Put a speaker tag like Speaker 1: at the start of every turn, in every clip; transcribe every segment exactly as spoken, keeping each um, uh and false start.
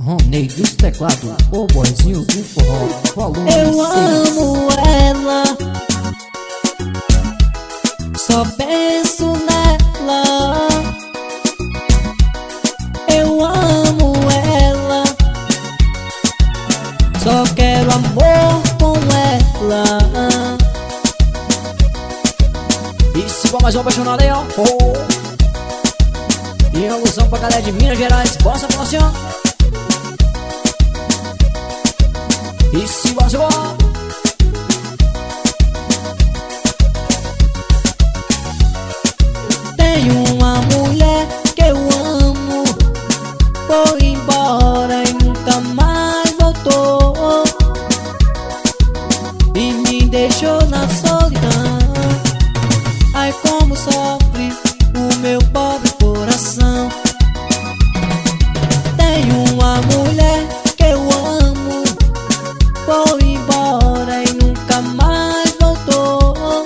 Speaker 1: Rony dos teclados, o boizinho do forró, volume
Speaker 2: Eu
Speaker 1: seis.
Speaker 2: amo ela, só penso nela. Eu amo ela, só quero amor com ela.
Speaker 1: E se for mais um apaixonado aí, ó. Oh. E alusão pra galera de Minas Gerais, possa falar assim, ó. E se você ó.
Speaker 2: Tem uma mulher que eu amo, foi embora e nunca mais voltou, e me deixou na solidão. Ai, como sofre o meu pobre coração. Tem uma mulher que eu amo, foi embora e nunca mais voltou,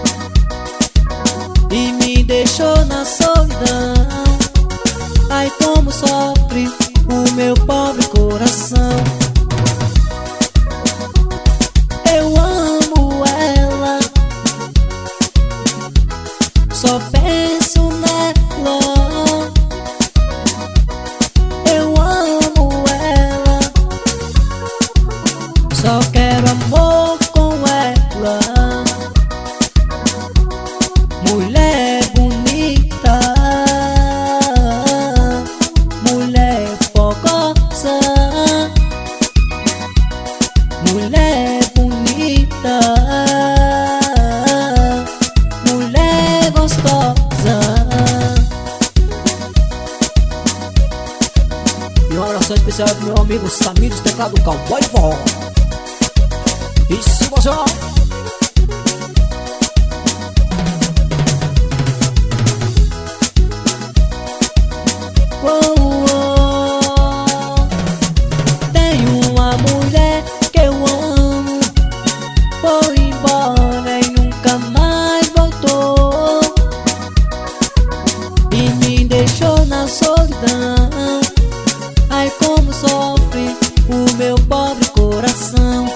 Speaker 2: e me deixou na solidão. Ai, como sofre o meu pobre coração. Eu amo ela, só penso nela. Eu amo ela, só quero amor com ela. Mulher bonita, mulher fogosa, mulher bonita, mulher gostosa.
Speaker 1: E uma oração especial pro meu amigo Samir dos teclados, Cowboy Forró. E se você ó.
Speaker 2: Oh, oh. Tem uma mulher que eu amo, foi embora e nunca mais voltou, e me deixou na solidão. Ai, como sofre o meu pobre coração.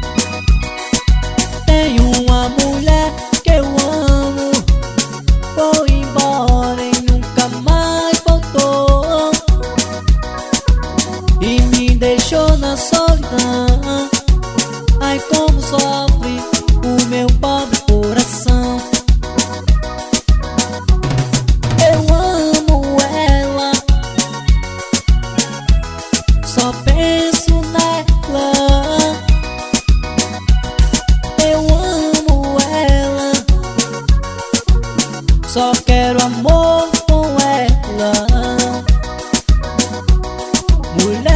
Speaker 2: Tem uma mulher que eu amo, foi embora e nunca mais voltou, e me deixou na solidão. Ai, como sofre o meu pobre coração. Eu amo ela, só penso nela. Eu amo ela, só quero amor com ela. Mulher